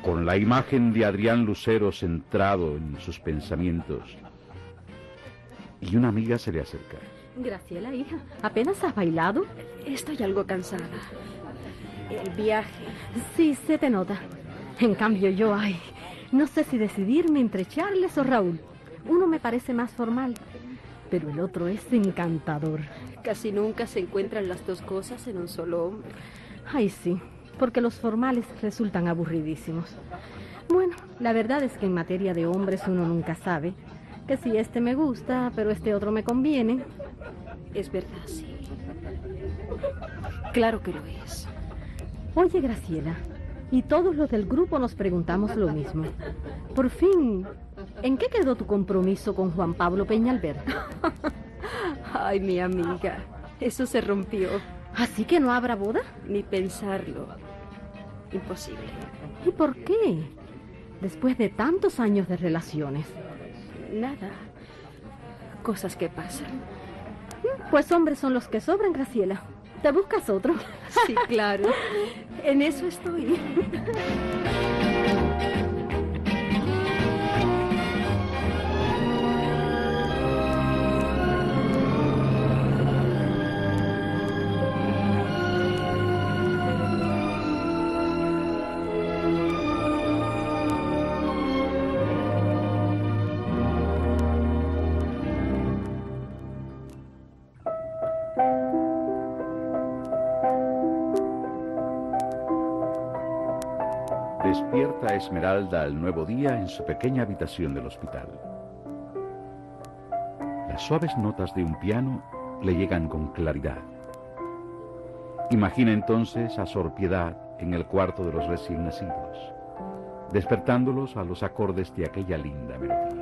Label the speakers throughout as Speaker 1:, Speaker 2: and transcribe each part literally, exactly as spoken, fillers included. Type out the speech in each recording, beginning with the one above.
Speaker 1: con la imagen de Adrián Lucero centrado en sus pensamientos, y una amiga se le acerca.
Speaker 2: Graciela, hija, ¿apenas has bailado?
Speaker 3: Estoy algo cansada. El viaje...
Speaker 2: Sí, se te nota. En cambio yo, ay, no sé si decidirme entre Charles o Raúl. Uno me parece más formal, pero el otro es encantador.
Speaker 3: Casi nunca se encuentran las dos cosas en un solo hombre.
Speaker 2: Ay, sí, porque los formales resultan aburridísimos. Bueno, la verdad es que en materia de hombres uno nunca sabe que si este me gusta, pero este otro me conviene.
Speaker 3: Es verdad, sí. Claro que lo es.
Speaker 2: Oye, Graciela, y todos los del grupo nos preguntamos lo mismo. Por fin, ¿en qué quedó tu compromiso con Juan Pablo Peñalver?
Speaker 3: Ay, mi amiga, eso se rompió.
Speaker 2: ¿Así que no habrá boda?
Speaker 3: Ni pensarlo. Imposible.
Speaker 2: ¿Y por qué? Después de tantos años de relaciones.
Speaker 3: Nada. Cosas que pasan.
Speaker 2: Pues hombres son los que sobran, Graciela. ¿Te buscas otro?
Speaker 3: Sí, claro. En eso estoy.
Speaker 1: Despierta Esmeralda al nuevo día en su pequeña habitación del hospital. Las suaves notas de un piano le llegan con claridad. Imagina entonces a Sor Piedad en el cuarto de los recién nacidos, despertándolos a los acordes de aquella linda melodía.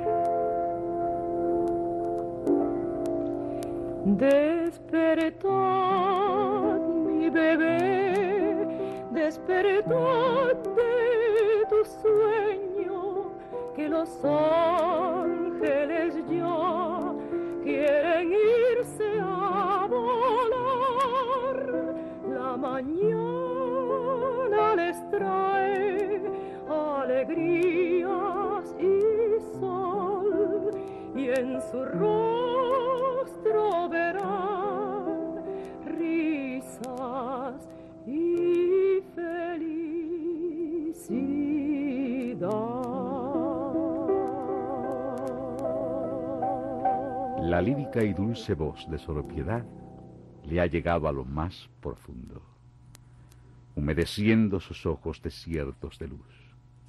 Speaker 4: Despertad, mi bebé, despertad de tu sueño, que los ángeles ya quieren irse a volar. La mañana les trae alegrías y sol, y en su rostro verán risas y felicidad.
Speaker 1: La lírica y dulce voz de Sor Piedad le ha llegado a lo más profundo, humedeciendo sus ojos desiertos de luz,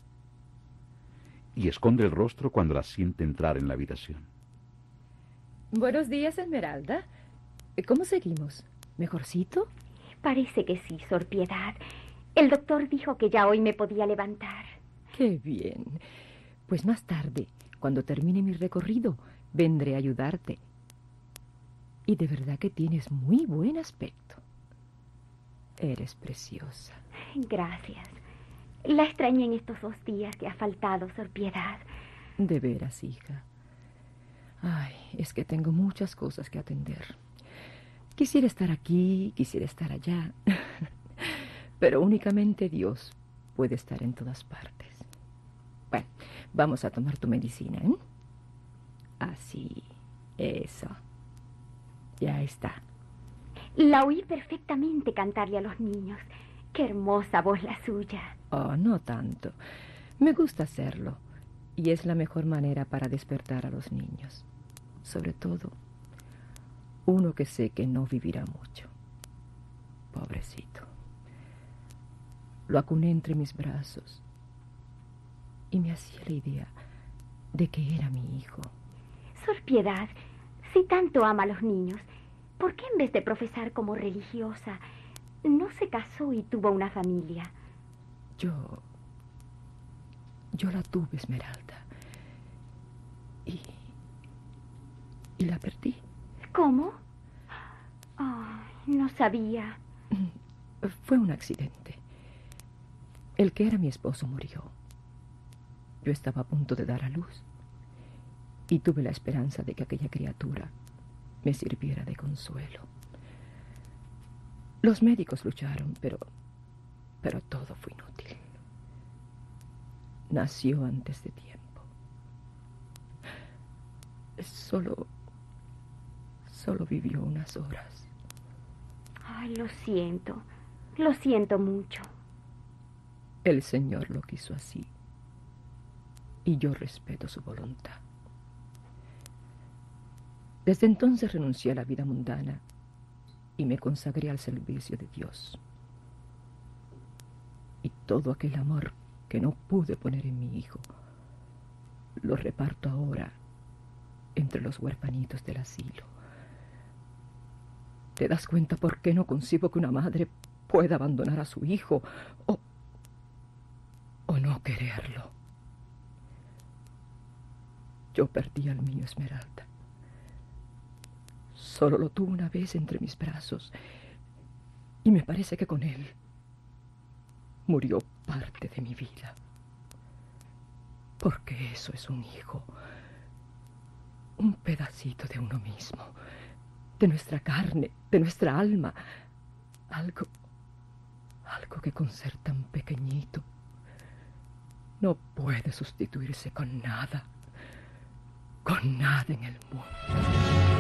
Speaker 1: y esconde el rostro cuando la siente entrar en la habitación.
Speaker 5: Buenos días, Esmeralda. ¿Cómo seguimos? ¿Mejorcito?
Speaker 6: Parece que sí, Sor Piedad. El doctor dijo que ya hoy me podía levantar.
Speaker 5: ¡Qué bien! Pues más tarde, cuando termine mi recorrido, vendré a ayudarte. Y de verdad que tienes muy buen aspecto. Eres preciosa.
Speaker 6: Gracias. La extrañé en estos dos días que ha faltado, Sor Piedad.
Speaker 5: De veras, hija. Ay, es que tengo muchas cosas que atender. Quisiera estar aquí, quisiera estar allá. Pero únicamente Dios puede estar en todas partes. Bueno, vamos a tomar tu medicina, ¿eh? Así, eso. Ya está.
Speaker 6: La oí perfectamente cantarle a los niños. Qué hermosa voz la suya.
Speaker 5: Oh, no tanto. Me gusta hacerlo. Y es la mejor manera para despertar a los niños. Sobre todo, uno que sé que no vivirá mucho. Pobrecito. Lo acuné entre mis brazos y me hacía la idea de que era mi hijo.
Speaker 6: Sor Piedad, si tanto ama a los niños, ¿por qué en vez de profesar como religiosa, no se casó y tuvo una familia?
Speaker 5: Yo... Yo la tuve, Esmeralda. Y... Y la perdí.
Speaker 6: ¿Cómo? Ay, no sabía.
Speaker 5: Fue un accidente. El que era mi esposo murió. Yo estaba a punto de dar a luz. Y tuve la esperanza de que aquella criatura me sirviera de consuelo. Los médicos lucharon, pero... Pero todo fue inútil. nació antes de tiempo. Solo, solo vivió unas horas.
Speaker 6: Ay, lo siento, lo siento mucho.
Speaker 5: El Señor lo quiso así, y yo respeto su voluntad. Desde entonces renuncié a la vida mundana y me consagré al servicio de Dios. Y todo aquel amor que no pude poner en mi hijo, lo reparto ahora entre los huerfanitos del asilo. ¿Te das cuenta por qué no concibo que una madre pueda abandonar a su hijo o, o no quererlo? Yo perdí al mío Esmeralda. Solo lo tuve una vez entre mis brazos y me parece que con él murió parte de mi vida. Porque eso es un hijo, un pedacito de uno mismo, de nuestra carne, de nuestra alma, algo, algo que con ser tan pequeñito no puede sustituirse con nada, con nada en el mundo.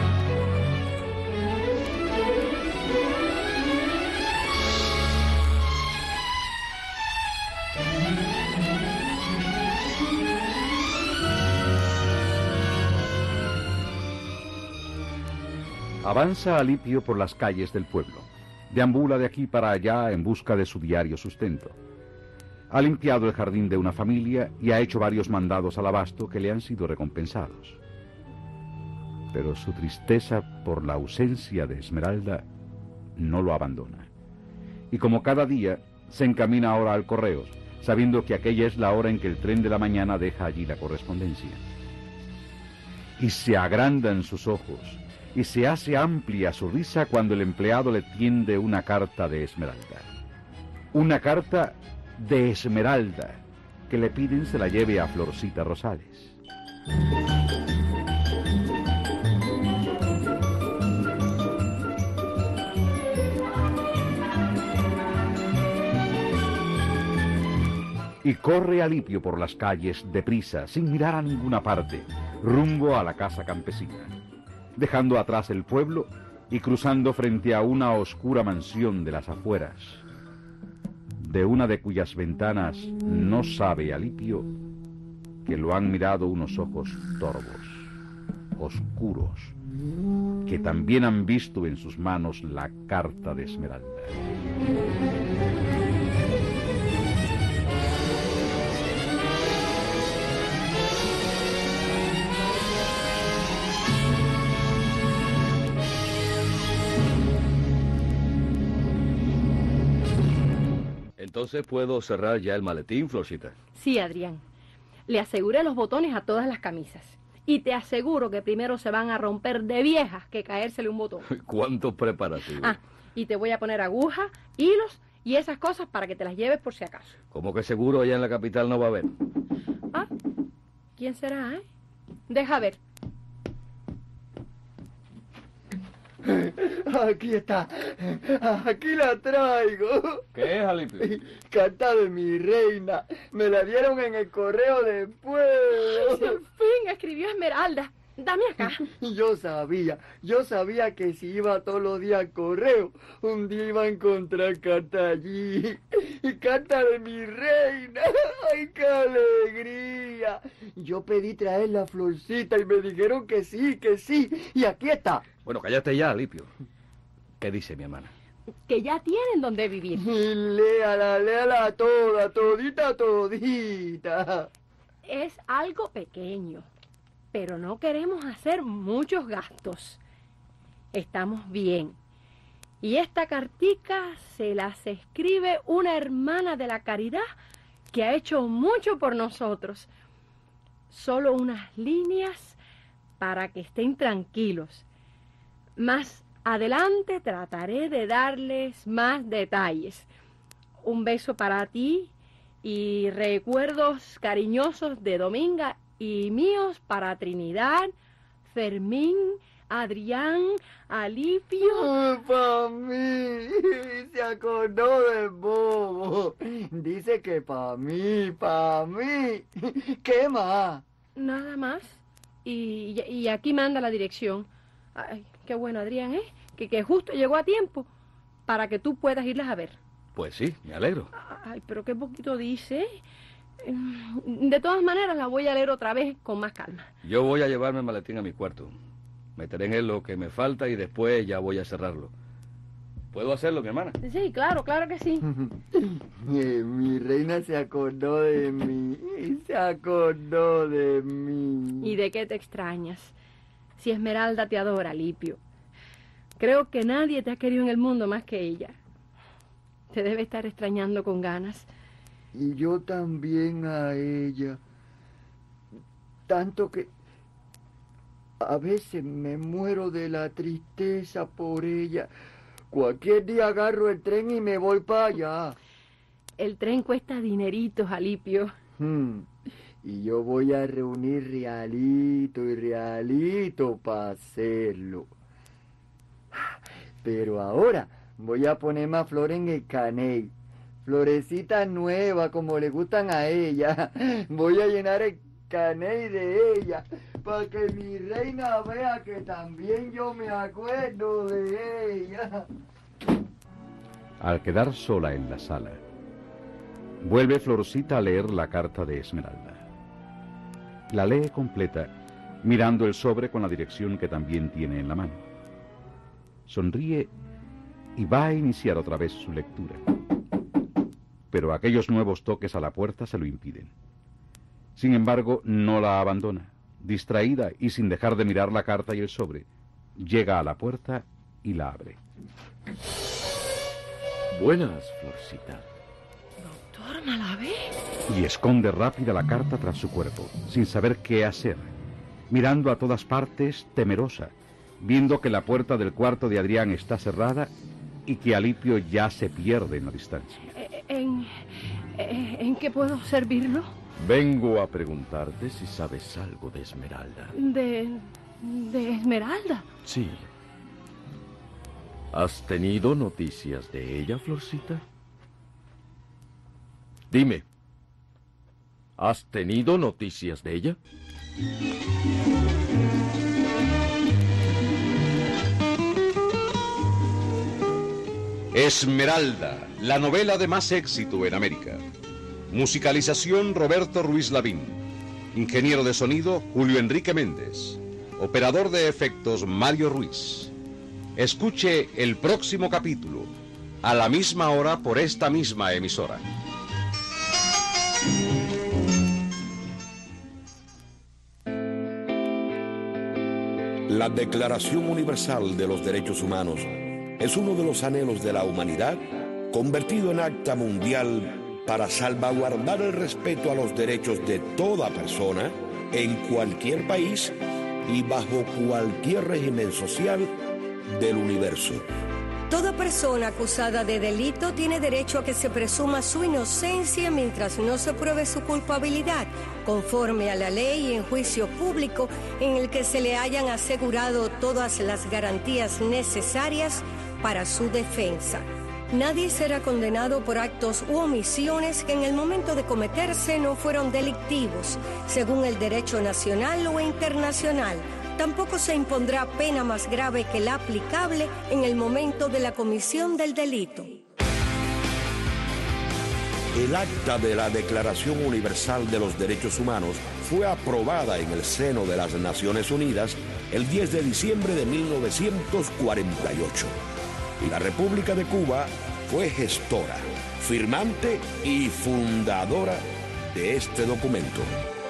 Speaker 1: Avanza Alipio por las calles del pueblo. Deambula de aquí para allá en busca de su diario sustento. Ha limpiado el jardín de una familia y ha hecho varios mandados al abasto que le han sido recompensados. Pero su tristeza por la ausencia de Esmeralda no lo abandona. Y como cada día, se encamina ahora al correo, sabiendo que aquella es la hora en que el tren de la mañana deja allí la correspondencia. Y se agrandan sus ojos, y se hace amplia su risa cuando el empleado le tiende una carta de Esmeralda. Una carta de Esmeralda, que le piden se la lleve a Florcita Rosales. Y corre Alipio por las calles deprisa, sin mirar a ninguna parte, rumbo a la casa campesina, dejando atrás el pueblo y cruzando frente a una oscura mansión de las afueras, de una de cuyas ventanas no sabe Alipio que lo han mirado unos ojos torvos, oscuros, que también han visto en sus manos la carta de Esmeralda.
Speaker 7: Entonces puedo cerrar ya el maletín, Florcita.
Speaker 3: Sí, Adrián. Le aseguré los botones a todas las camisas. Y te aseguro que primero se van a romper de viejas que caérsele un botón.
Speaker 7: ¿Cuántos preparativos?
Speaker 3: Ah, y te voy a poner agujas, hilos y esas cosas para que te las lleves por si acaso.
Speaker 7: ¿Cómo que seguro allá en la capital no va a haber?
Speaker 3: Ah, ¿quién será, eh? Deja ver.
Speaker 8: Aquí está, aquí la traigo.
Speaker 7: ¿Qué es, Alipio?
Speaker 8: Carta de mi reina, me la dieron en el correo del pueblo.
Speaker 3: Al fin escribió Esmeralda. Dame acá.
Speaker 8: Yo sabía, yo sabía que si iba todos los días al correo, un día iba a encontrar carta allí. Y carta de mi reina. ¡Ay, qué alegría! Yo pedí traer la Florcita y me dijeron que sí, que sí. Y aquí está.
Speaker 7: Bueno, cállate ya, Alipio. ¿Qué dice mi hermana?
Speaker 3: Que ya tienen donde vivir.
Speaker 8: Y léala, léala toda, todita, todita.
Speaker 3: Es algo pequeño, pero no queremos hacer muchos gastos. Estamos bien. Y esta cartica se las escribe una hermana de la caridad que ha hecho mucho por nosotros. Solo unas líneas para que estén tranquilos. Más adelante trataré de darles más detalles. Un beso para ti y recuerdos cariñosos de Dominga y míos para Trinidad, Fermín, Adrián, Alipio.
Speaker 8: Pa' mí, se acordó de bobo. Dice que pa' mí, pa' mí. ¿Qué más?
Speaker 3: Nada más. Y, y aquí manda la dirección. Ay, qué bueno, Adrián, ¿eh? Que, que justo llegó a tiempo para que tú puedas irlas a ver.
Speaker 7: Pues sí, me alegro.
Speaker 3: Ay, pero qué poquito dice. De todas maneras, la voy a leer otra vez con más calma.
Speaker 7: Yo voy a llevarme el maletín a mi cuarto. Meteré en él lo que me falta y después ya voy a cerrarlo. ¿Puedo hacerlo, mi hermana?
Speaker 3: Sí, claro, claro que sí.
Speaker 8: Eh, mi reina se acordó de mí, se acordó de mí.
Speaker 3: ¿Y de qué te extrañas? Si Esmeralda te adora, Alipio. Creo que nadie te ha querido en el mundo más que ella. Te debe estar extrañando con ganas.
Speaker 8: Y yo también a ella. Tanto que a veces me muero de la tristeza por ella. Cualquier día agarro el tren y me voy para allá.
Speaker 3: El tren cuesta dineritos, Alipio.
Speaker 8: Hmm. Y yo voy a reunir realito y realito para hacerlo. Pero ahora voy a poner más flores en el caney. Florecitas nuevas como le gustan a ella. Voy a llenar el caney de ella para que mi reina vea que también yo me acuerdo de ella.
Speaker 1: Al quedar sola en la sala, vuelve Florcita a leer la carta de Esmeralda. La lee completa, mirando el sobre con la dirección que también tiene en la mano. Sonríe y va a iniciar otra vez su lectura. Pero aquellos nuevos toques a la puerta se lo impiden. Sin embargo, no la abandona. Distraída y sin dejar de mirar la carta y el sobre, llega a la puerta y la abre.
Speaker 9: Buenas, Florcita.
Speaker 3: Doctor Malavé.
Speaker 1: Y esconde rápida la carta tras su cuerpo, sin saber qué hacer, mirando a todas partes, temerosa, viendo que la puerta del cuarto de Adrián está cerrada y que Alipio ya se pierde en la distancia.
Speaker 3: ¿En, en qué puedo servirlo?
Speaker 9: Vengo a preguntarte si sabes algo de Esmeralda.
Speaker 3: ¿De, de Esmeralda?
Speaker 9: Sí. ¿Has tenido noticias de ella, Florcita? Dime, ¿has tenido noticias de ella?
Speaker 10: Esmeralda, la novela de más éxito en América. Musicalización Roberto Ruiz Lavín. Ingeniero de sonido Julio Enrique Méndez. Operador de efectos Mario Ruiz. Escuche el próximo capítulo, a la misma hora por esta misma emisora.
Speaker 11: La Declaración Universal de los Derechos Humanos es uno de los anhelos de la humanidad convertido en acta mundial para salvaguardar el respeto a los derechos de toda persona en cualquier país y bajo cualquier régimen social del universo.
Speaker 12: Toda persona acusada de delito tiene derecho a que se presuma su inocencia mientras no se pruebe su culpabilidad, conforme a la ley y en juicio público en el que se le hayan asegurado todas las garantías necesarias para su defensa. Nadie será condenado por actos u omisiones que en el momento de cometerse no fueron delictivos, según el derecho nacional o internacional. Tampoco se impondrá pena más grave que la aplicable en el momento de la comisión del delito.
Speaker 11: El acta de la Declaración Universal de los Derechos Humanos fue aprobada en el seno de las Naciones Unidas el diez de diciembre de mil novecientos cuarenta y ocho. Y la República de Cuba fue gestora, firmante y fundadora de este documento.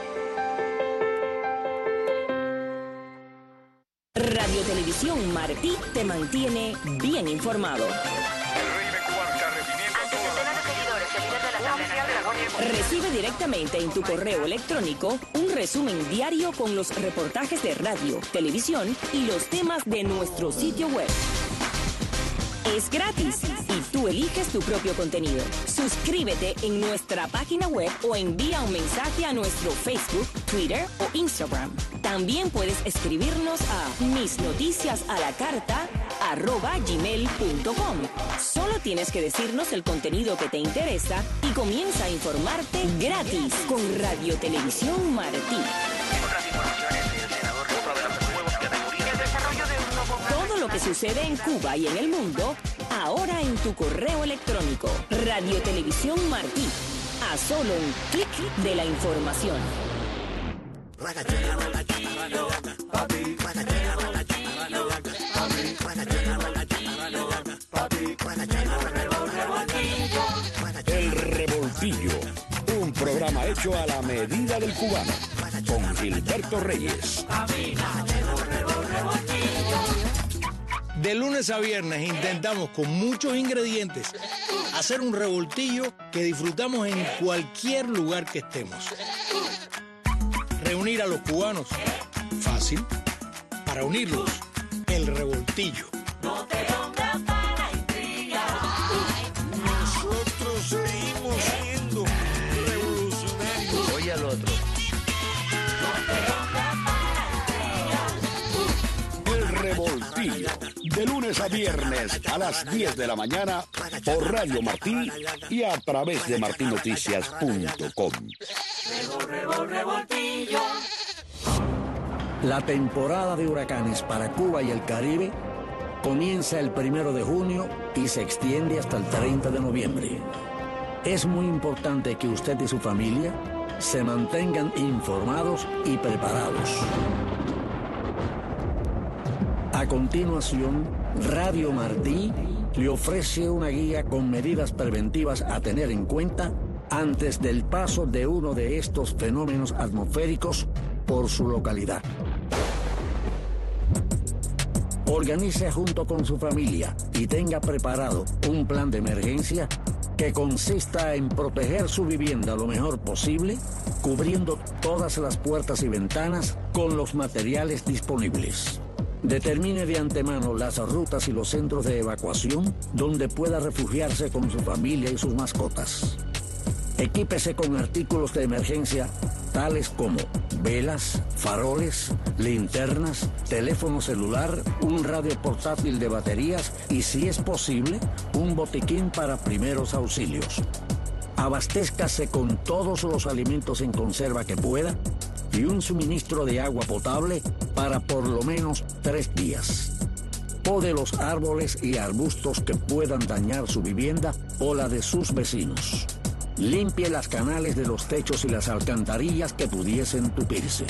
Speaker 13: Radio Televisión Martí te mantiene bien informado. Recibe directamente en tu correo electrónico un resumen diario con los reportajes de radio, televisión y los temas de nuestro sitio web. Es gratis y tú eliges tu propio contenido. Suscríbete en nuestra página web o envía un mensaje a nuestro Facebook, Twitter o Instagram. También puedes escribirnos a misnoticiasalacarta arroba gmail punto com. Solo tienes que decirnos el contenido que te interesa y comienza a informarte gratis con Radio Televisión Martí. Todo lo que sucede en Cuba y en el mundo, ahora en tu correo electrónico. Radio Televisión Martí. A solo un clic de la información.
Speaker 11: El Revoltillo, un programa hecho a la medida del cubano, con Gilberto Reyes.
Speaker 14: De lunes a viernes intentamos con muchos ingredientes hacer un revoltillo que disfrutamos en cualquier lugar que estemos. Reunir a los cubanos, fácil. Para unirlos, el revoltillo.
Speaker 15: No te pongas para intrigar.
Speaker 14: Nosotros seguimos siendo revolucionarios.
Speaker 15: Oye al otro. No te pongas para intrigar.
Speaker 11: El Revoltillo, de lunes a viernes a las diez de la mañana por Radio Martí y a través de martí noticias punto com.
Speaker 15: Revoltillo.
Speaker 16: La temporada de huracanes para Cuba y el Caribe comienza el primero de junio y se extiende hasta el treinta de noviembre. Es muy importante que usted y su familia se mantengan informados y preparados. A continuación, Radio Martí le ofrece una guía con medidas preventivas a tener en cuenta antes del paso de uno de estos fenómenos atmosféricos por su localidad. Organice junto con su familia y tenga preparado un plan de emergencia que consista en proteger su vivienda lo mejor posible, cubriendo todas las puertas y ventanas con los materiales disponibles. Determine de antemano las rutas y los centros de evacuación donde pueda refugiarse con su familia y sus mascotas. Equípese con artículos de emergencia tales como velas, faroles, linternas, teléfono celular, un radio portátil de baterías y, si es posible, un botiquín para primeros auxilios. Abastézcase con todos los alimentos en conserva que pueda y un suministro de agua potable para por lo menos tres días. Pode los árboles y arbustos que puedan dañar su vivienda o la de sus vecinos. Limpie las canales de los techos y las alcantarillas que pudiesen tupirse.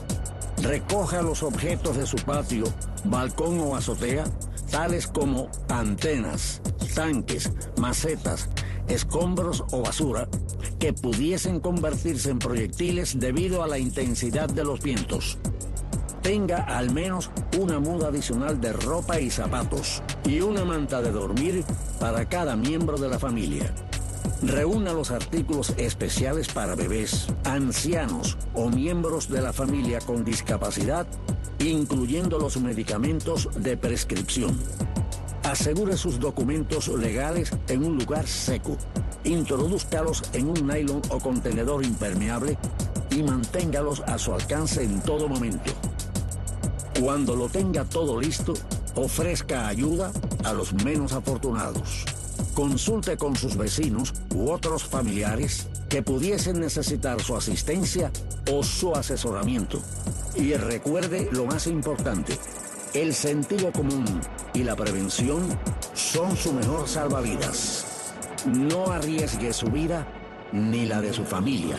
Speaker 16: Recoja los objetos de su patio, balcón o azotea, tales como antenas, tanques, macetas, escombros o basura, que pudiesen convertirse en proyectiles debido a la intensidad de los vientos. Tenga al menos una muda adicional de ropa y zapatos y una manta de dormir para cada miembro de la familia. Reúna los artículos especiales para bebés, ancianos o miembros de la familia con discapacidad, incluyendo los medicamentos de prescripción. Asegure sus documentos legales en un lugar seco. Introdúzcalos en un nylon o contenedor impermeable y manténgalos a su alcance en todo momento. Cuando lo tenga todo listo, ofrezca ayuda a los menos afortunados. Consulte con sus vecinos u otros familiares que pudiesen necesitar su asistencia o su asesoramiento. Y recuerde lo más importante, el sentido común y la prevención son su mejor salvavidas. No arriesgue su vida ni la de su familia.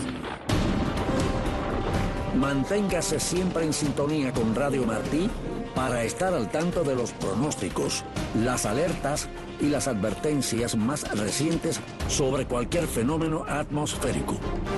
Speaker 16: Manténgase siempre en sintonía con Radio Martí para estar al tanto de los pronósticos, las alertas y las advertencias más recientes sobre cualquier fenómeno atmosférico.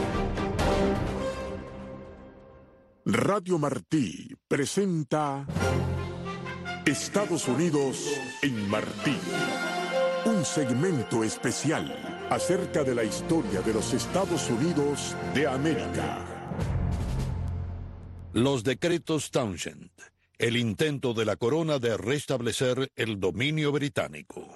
Speaker 17: Radio Martí presenta Estados Unidos en Martí, un segmento especial acerca de la historia de los Estados Unidos de América.
Speaker 11: Los decretos Townshend, el intento de la corona de restablecer el dominio británico.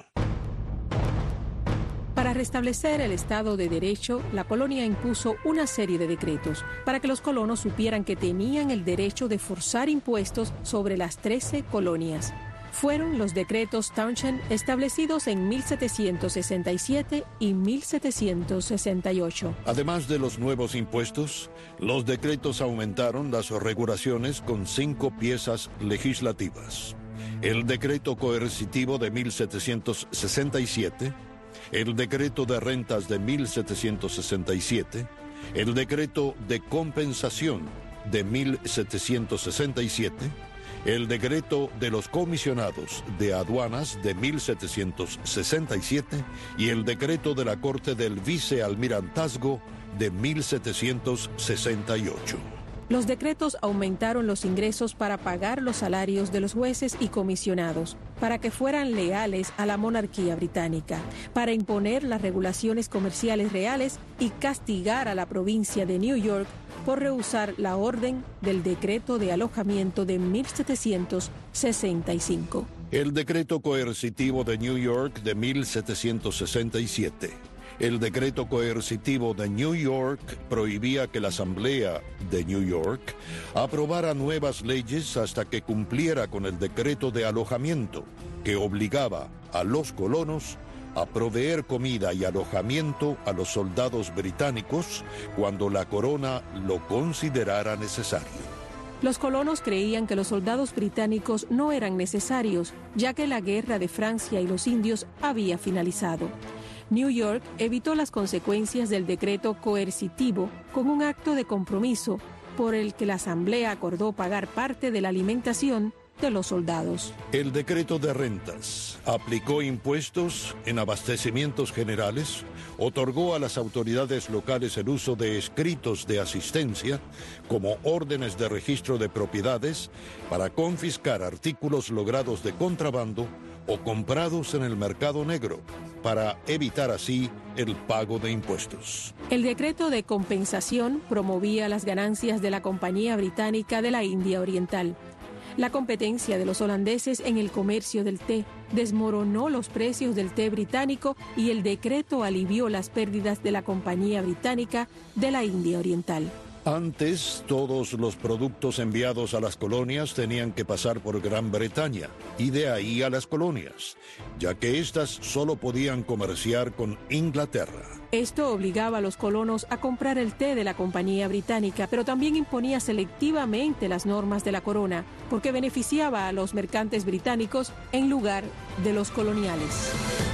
Speaker 18: Para restablecer el Estado de Derecho, la colonia impuso una serie de decretos para que los colonos supieran que tenían el derecho de forzar impuestos sobre las trece colonias. Fueron los decretos Townshend establecidos en mil setecientos sesenta y siete y mil setecientos sesenta y ocho.
Speaker 11: Además de los nuevos impuestos, los decretos aumentaron las regulaciones con cinco piezas legislativas. El decreto coercitivo de mil setecientos sesenta y siete, el decreto de rentas de mil setecientos sesenta y siete, el decreto de compensación de mil setecientos sesenta y siete, el decreto de los comisionados de aduanas de mil setecientos sesenta y siete y el decreto de la Corte del Vicealmirantazgo de mil setecientos sesenta y ocho.
Speaker 18: Los decretos aumentaron los ingresos para pagar los salarios de los jueces y comisionados, para que fueran leales a la monarquía británica, para imponer las regulaciones comerciales reales y castigar a la provincia de New York por rehusar la orden del decreto de alojamiento de mil setecientos sesenta y cinco.
Speaker 11: El decreto coercitivo de New York de mil setecientos sesenta y siete. El decreto coercitivo de New York prohibía que la Asamblea de New York aprobara nuevas leyes hasta que cumpliera con el decreto de alojamiento, que obligaba a los colonos a proveer comida y alojamiento a los soldados británicos cuando la corona lo considerara necesario.
Speaker 18: Los colonos creían que los soldados británicos no eran necesarios, ya que la guerra de Francia y los indios había finalizado. New York evitó las consecuencias del decreto coercitivo con un acto de compromiso por el que la Asamblea acordó pagar parte de la alimentación de los soldados.
Speaker 11: El decreto de rentas aplicó impuestos en abastecimientos generales, otorgó a las autoridades locales el uso de escritos de asistencia como órdenes de registro de propiedades para confiscar artículos logrados de contrabando o comprados en el mercado negro, para evitar así el pago de impuestos.
Speaker 18: El decreto de compensación promovía las ganancias de la Compañía Británica de la India Oriental. La competencia de los holandeses en el comercio del té desmoronó los precios del té británico y el decreto alivió las pérdidas de la Compañía Británica de la India Oriental.
Speaker 11: Antes, todos los productos enviados a las colonias tenían que pasar por Gran Bretaña y de ahí a las colonias, ya que éstas solo podían comerciar con Inglaterra.
Speaker 18: Esto obligaba a los colonos a comprar el té de la Compañía Británica, pero también imponía selectivamente las normas de la corona, porque beneficiaba a los mercantes británicos en lugar de los coloniales.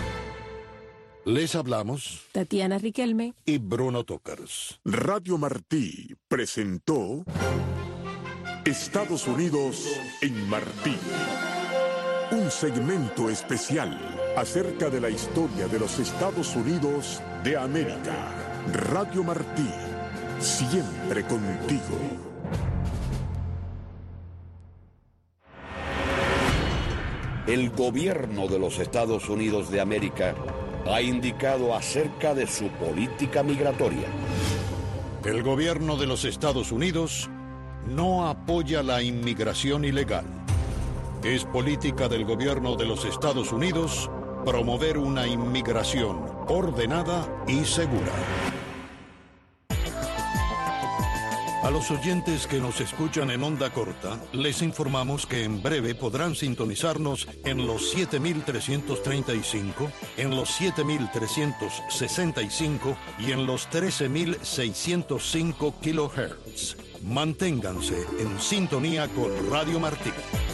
Speaker 11: Les hablamos
Speaker 18: Tatiana Riquelme
Speaker 11: y Bruno Tokars.
Speaker 17: Radio Martí presentó Estados Unidos en Martí. Un segmento especial acerca de la historia de los Estados Unidos de América. Radio Martí, siempre contigo.
Speaker 11: El gobierno de los Estados Unidos de América ha indicado acerca de su política migratoria. El gobierno de los Estados Unidos no apoya la inmigración ilegal. Es política del gobierno de los Estados Unidos promover una inmigración ordenada y segura. A los oyentes que nos escuchan en onda corta, les informamos que en breve podrán sintonizarnos en los siete mil trescientos treinta y cinco, en los siete mil trescientos sesenta y cinco y en los trece mil seiscientos cinco kilohertz. Manténganse en sintonía con Radio Martí.